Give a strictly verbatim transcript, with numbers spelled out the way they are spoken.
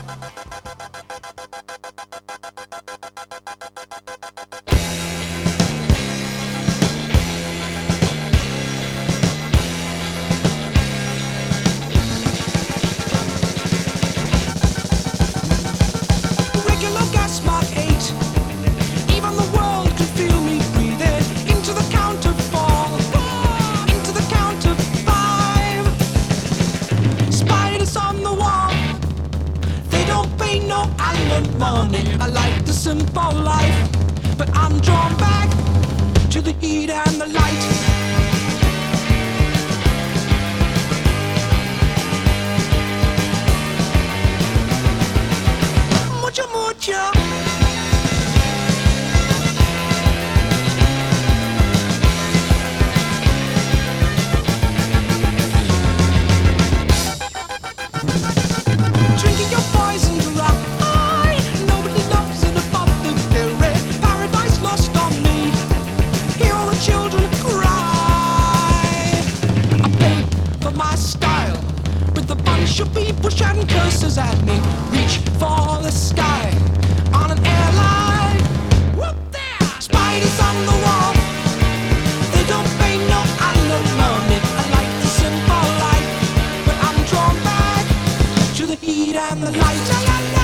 Regular gas mark eight. Even the world can feel me breathing into the count of four, into the count of five. Spiders on the wall, they don't pay no alimony. I like the simple life, but I'm drawn back to the heat and the light. Mucho, mucho. Drinking your poison drop. Nobody loves it above the fury. Paradise lost on me. Hear all the children cry. I pay for my style with a bunch of people shouting curses at me. Reach for the sky on an airline. Whoop there! Spiders on the wall. They don't pay no alimony. I like the simple life, but I'm drawn back to the heat and the light. La, la, la.